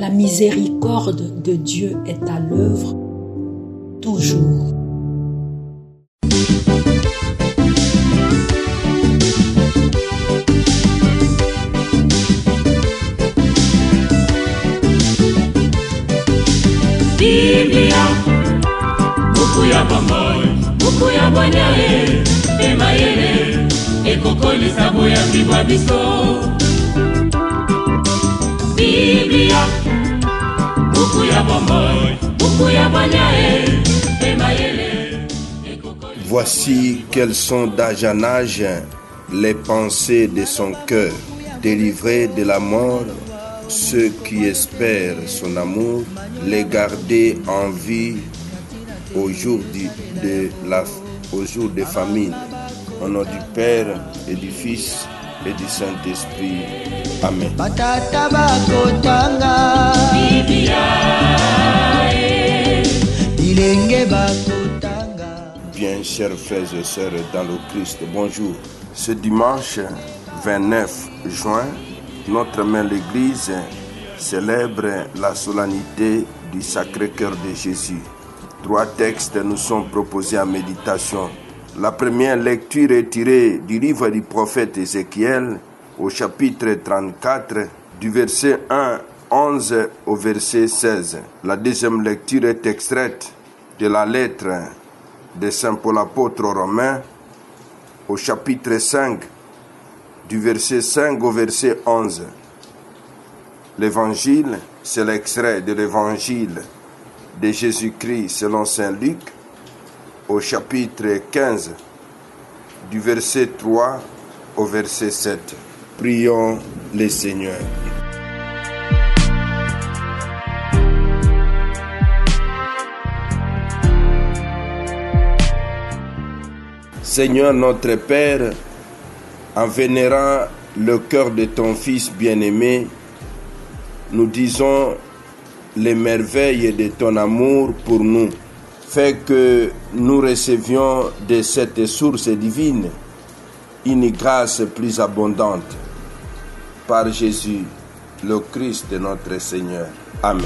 La miséricorde de Dieu est à l'œuvre toujours. Biblia, buku ya bomoi, buku ya bonyae, emayele, ekokoli sabo ya bibwa biso. Biblia, buku ya bomoi, buku ya bonyae, emayele, ekokoli. Voici quels sont d'âge en âge les pensées de son cœur, délivrés de la mort, ceux qui espèrent son amour, les garder en vie au jour de famine. Au nom du Père et du Fils et du Saint-Esprit. Amen. Bien, chers frères et sœurs dans le Christ, bonjour. Ce dimanche 29 juin, notre mère l'Église célèbre la solennité du Sacré-Cœur de Jésus. 3 textes nous sont proposés en méditation. La première lecture est tirée du livre du prophète Ézéchiel au chapitre 34, du verset 11 au verset 16. La deuxième lecture est extraite de la lettre de Saint Paul apôtre aux Romains au chapitre 5, du verset 5 au verset 11. L'évangile, c'est l'extrait de l'évangile de Jésus-Christ selon Saint Luc au chapitre 15, du verset 3 au verset 7. Prions le Seigneur. Seigneur notre Père, en vénérant le cœur de ton Fils bien-aimé, nous disons les merveilles de ton amour pour nous. Fais que nous recevions de cette source divine une grâce plus abondante. Par Jésus, le Christ notre Seigneur. Amen.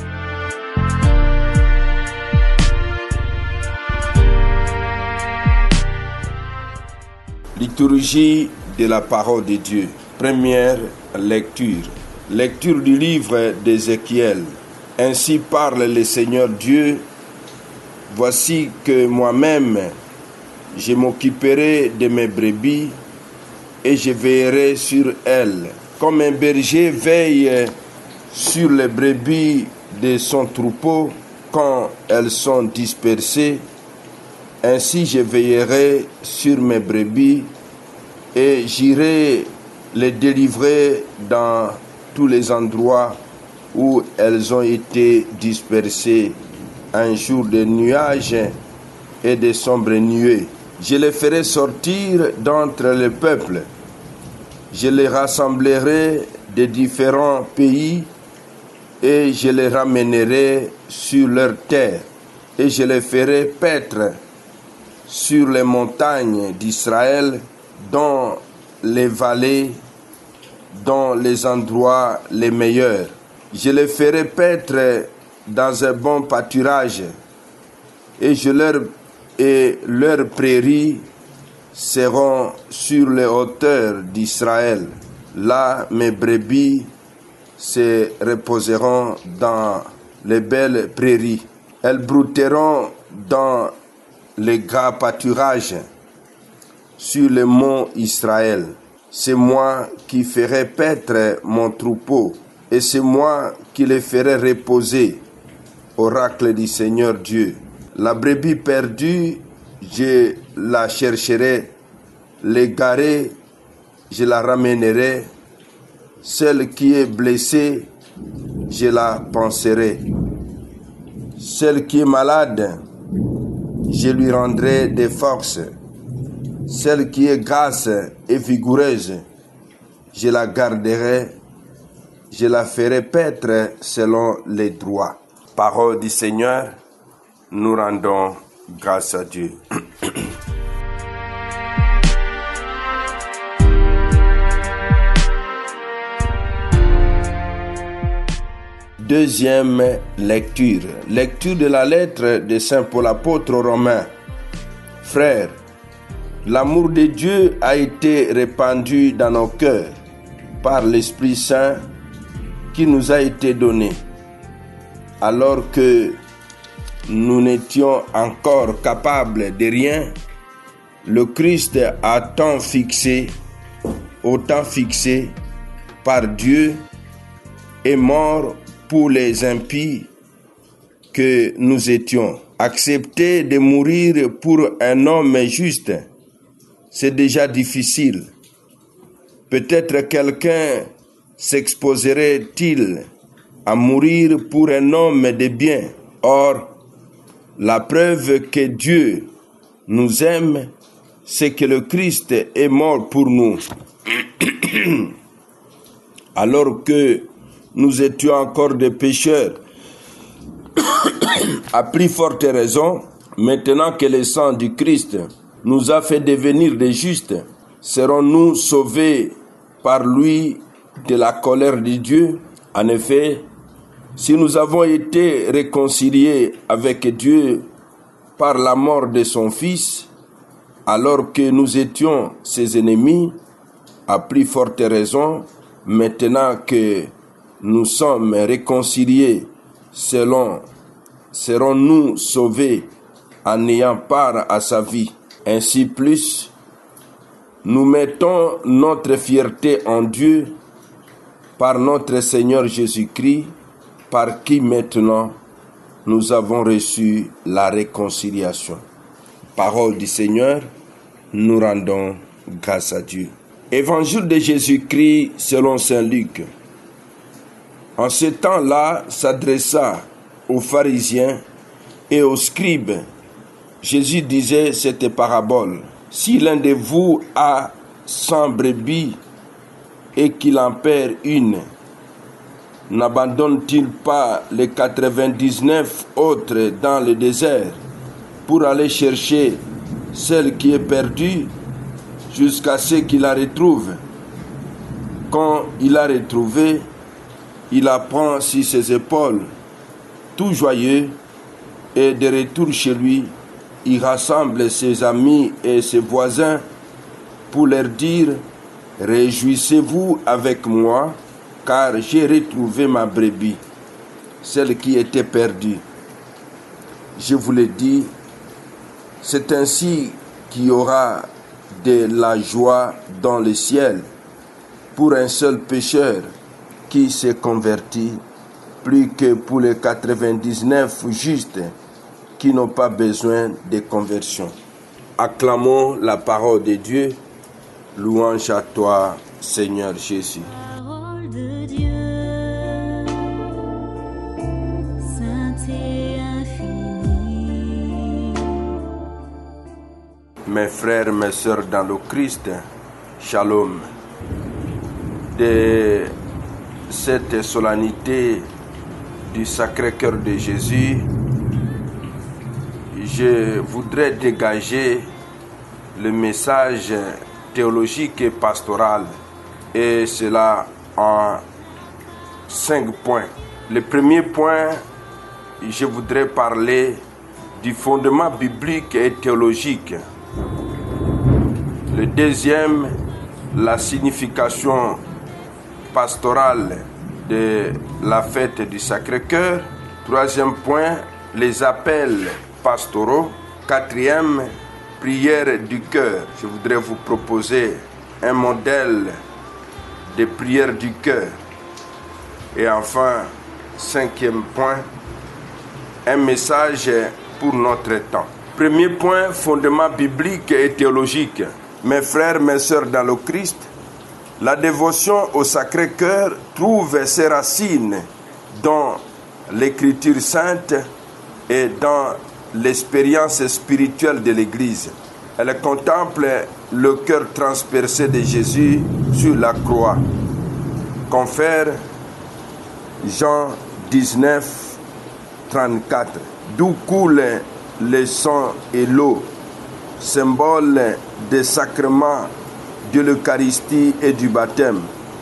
Liturgie de la parole de Dieu. Première lecture. Lecture du livre d'Ézéchiel. Ainsi parle le Seigneur Dieu. Voici que moi-même, je m'occuperai de mes brebis et je veillerai sur elles. Comme un berger veille sur les brebis de son troupeau quand elles sont dispersées, ainsi je veillerai sur mes brebis et j'irai les délivrer dans tous les endroits où elles ont été dispersées un jour de nuages et de sombres nuées. Je les ferai sortir d'entre les peuples. Je les rassemblerai de différents pays et je les ramènerai sur leur terre et je les ferai paître sur les montagnes d'Israël, dans les vallées, dans les endroits les meilleurs. Je les ferai paître dans un bon pâturage et leurs prairies seront sur les hauteurs d'Israël. Là, mes brebis se reposeront dans les belles prairies. Elles brouteront dans les gras pâturages sur le mont Israël. C'est moi qui ferai paître mon troupeau et c'est moi qui les ferai reposer. Oracle du Seigneur Dieu. La brebis perdue, je la chercherai. L'égarée, je la ramènerai. Celle qui est blessée, je la panserai. Celle qui est malade, je lui rendrai des forces. Celle qui est grasse et vigoureuse, je la garderai. Je la ferai paître selon les droits. Parole du Seigneur, nous rendons grâce à Dieu. Deuxième lecture. Lecture de la lettre de Saint Paul apôtre aux Romains. Frères, l'amour de Dieu a été répandu dans nos cœurs par l'Esprit Saint qui nous a été donné. Alors que nous n'étions encore capables de rien, le Christ a autant fixé par Dieu, est mort pour les impies que nous étions. Accepter de mourir pour un homme juste, c'est déjà difficile. Peut-être quelqu'un s'exposerait-il à mourir pour un homme de bien. Or, la preuve que Dieu nous aime, c'est que le Christ est mort pour nous. Alors que nous étions encore des pécheurs. À plus forte raison, maintenant que le sang du Christ nous a fait devenir des justes, serons-nous sauvés par lui de la colère de Dieu? En effet, si nous avons été réconciliés avec Dieu par la mort de son Fils, alors que nous étions ses ennemis, à plus forte raison, maintenant que nous sommes réconciliés, serons-nous sauvés en ayant part à sa vie. Ainsi plus, nous mettons notre fierté en Dieu par notre Seigneur Jésus-Christ, par qui maintenant nous avons reçu la réconciliation. Parole du Seigneur, nous rendons grâce à Dieu. Évangile de Jésus-Christ selon saint Luc. En ce temps-là, s'adressa aux pharisiens et aux scribes. Jésus disait cette parabole. Si l'un de vous a 100 brebis et qu'il en perd une, n'abandonne-t-il pas les 99 autres dans le désert pour aller chercher celle qui est perdue jusqu'à ce qu'il la retrouve? Quand il l'a retrouvée, il la prend sur ses épaules, tout joyeux, et de retour chez lui, il rassemble ses amis et ses voisins pour leur dire « Réjouissez-vous avec moi, car j'ai retrouvé ma brebis, celle qui était perdue. » Je vous le dis, c'est ainsi qu'il y aura de la joie dans le ciel pour un seul pécheur qui s'est converti, plus que pour les 99 justes qui n'ont pas besoin de conversion. Acclamons la parole de Dieu. Louange à toi, Seigneur Jésus. Parole de Dieu, sainte et infinie. Mes frères, mes sœurs dans le Christ, shalom. De cette solennité du Sacré-Cœur de Jésus, je voudrais dégager le message théologique et pastoral, et cela en 5 points. Le premier point, je voudrais parler du fondement biblique et théologique. Le deuxième, la signification pastorale de la fête du Sacré-Cœur. Troisième point, les appels pastoraux. Quatrième, prière du cœur. Je voudrais vous proposer un modèle de prière du cœur. Et enfin, cinquième point, un message pour notre temps. Premier point, fondement biblique et théologique. Mes frères, mes sœurs dans le Christ, la dévotion au Sacré-Cœur trouve ses racines dans l'Écriture sainte et dans l'expérience spirituelle de l'Église. Elle contemple le cœur transpercé de Jésus sur la croix. Confère Jean 19, 34. D'où coule le sang et l'eau, symbole des sacrements de l'Eucharistie et du baptême.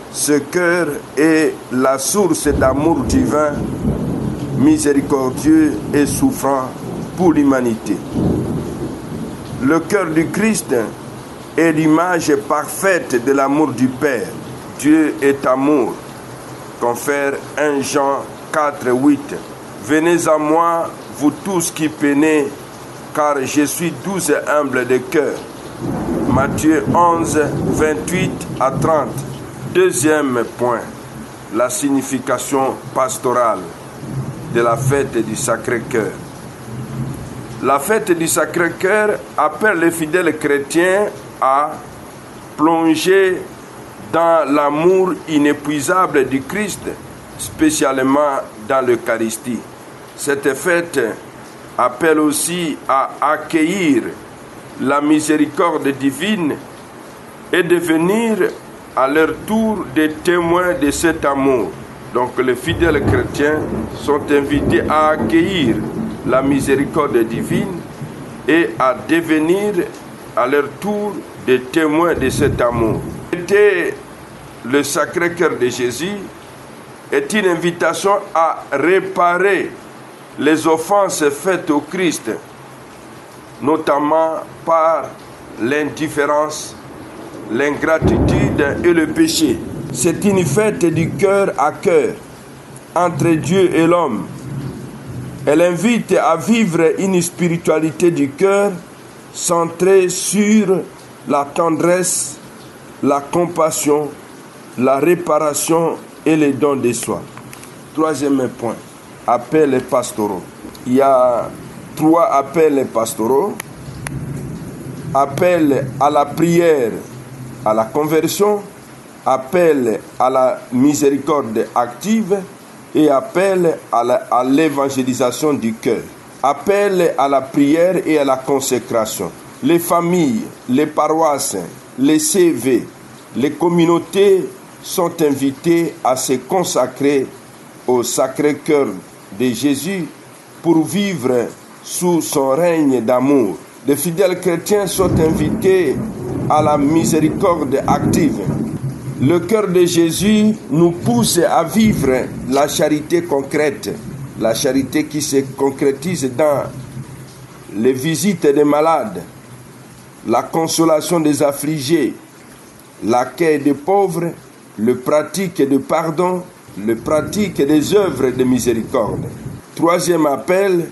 Ce cœur est la source d'amour divin, miséricordieux et souffrant pour l'humanité. Le cœur du Christ est l'image parfaite de l'amour du Père. Dieu est amour, confère 1 Jean 4, 8. Venez à moi, vous tous qui peinez, car je suis doux et humble de cœur. Matthieu 11, 28 à 30. Deuxième point, la signification pastorale de la fête du Sacré-Cœur. La fête du Sacré-Cœur appelle les fidèles chrétiens à plonger dans l'amour inépuisable du Christ, spécialement dans l'Eucharistie. Cette fête appelle aussi à accueillir la miséricorde divine et devenir à leur tour des témoins de cet amour. Donc les fidèles chrétiens sont invités à accueillir la miséricorde divine et à devenir à leur tour des témoins de cet amour. Le Sacré-Cœur de Jésus est une invitation à réparer les offenses faites au Christ, notamment par l'indifférence, l'ingratitude et le péché. C'est une fête du cœur à cœur entre Dieu et l'homme. Elle invite à vivre une spiritualité du cœur centrée sur la tendresse, la compassion, la réparation et les dons de soi. Troisième point, appels pastoraux. Il y a 3 appels pastoraux. Appel à la prière, à la conversion, appel à la miséricorde active et appel à l'évangélisation du cœur. Appel à la prière et à la consécration. Les familles, les paroisses, les CV, les communautés sont invitées à se consacrer au Sacré-Cœur de Jésus pour vivre sous son règne d'amour. Les fidèles chrétiens sont invités à la miséricorde active. Le cœur de Jésus nous pousse à vivre la charité concrète, la charité qui se concrétise dans les visites des malades, la consolation des affligés, l'accueil des pauvres, le pratique de pardon, le pratique des œuvres de miséricorde. Troisième appel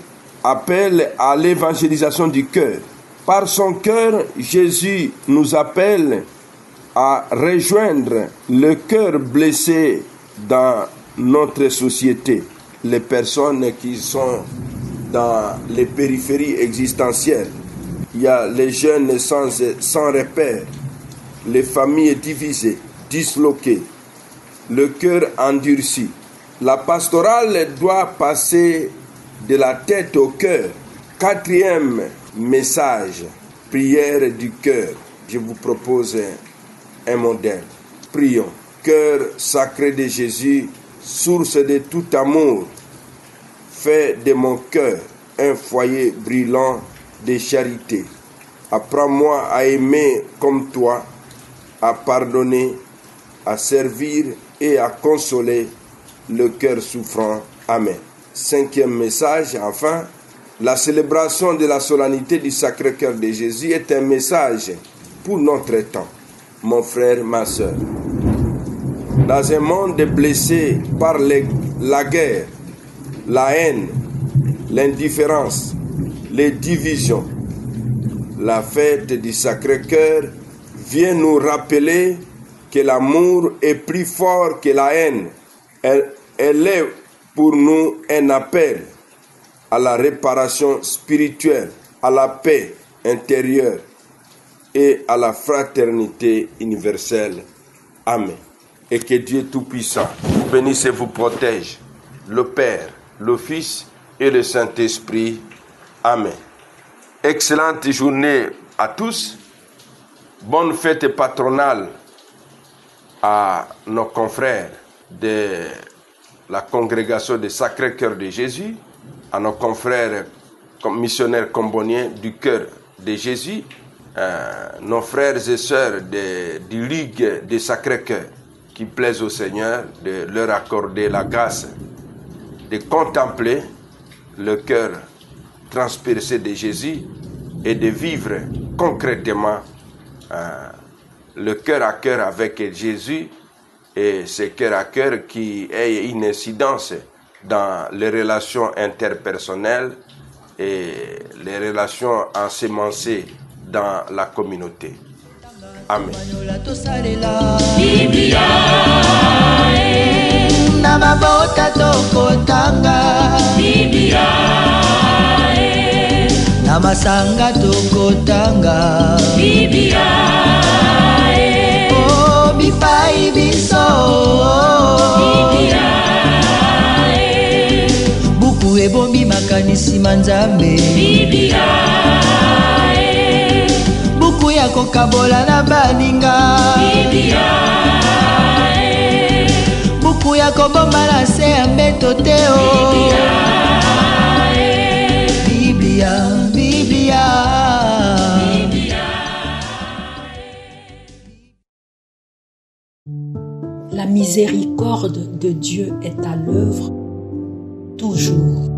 à l'évangélisation du cœur. Par son cœur, Jésus nous appelle à rejoindre le cœur blessé dans notre société. Les personnes qui sont dans les périphéries existentielles. Il y a les jeunes sans repère, les familles divisées, disloquées, le cœur endurci. La pastorale doit passer de la tête au cœur. Quatrième message, prière du cœur. Je vous propose un modèle. Prions. Cœur sacré de Jésus, source de tout amour, fais de mon cœur un foyer brillant de charité. Apprends-moi à aimer comme toi, à pardonner, à servir et à consoler le cœur souffrant. Amen. Cinquième message, enfin, la célébration de la solennité du Sacré-Cœur de Jésus est un message pour notre temps. Mon frère, ma sœur, dans un monde blessé par la guerre, la haine, l'indifférence, les divisions, la fête du Sacré-Cœur vient nous rappeler que l'amour est plus fort que la haine. Elle est pour nous un appel à la réparation spirituelle, à la paix intérieure et à la fraternité universelle. Amen. Et que Dieu Tout-Puissant vous bénisse et vous protège, le Père, le Fils et le Saint-Esprit. Amen. Excellente journée à tous. Bonne fête patronale à nos confrères de la congrégation du Sacré-Cœur de Jésus, à nos confrères missionnaires comboniens du Cœur de Jésus, nos frères et sœurs du Ligue des Sacré-Cœur. qui plaise au Seigneur, de leur accorder la grâce de contempler le cœur transpercé de Jésus et de vivre concrètement le cœur à cœur avec Jésus, et ce cœur à cœur qui ait une incidence dans les relations interpersonnelles et les relations ensemencées dans la communauté. Amen. Namasanga tokotanga oh bipai biso buku ebombi makanisi manzambe buku ya kokabola na baninga buku ya kobomba na se ya mbeto te La miséricorde de Dieu est à l'œuvre toujours.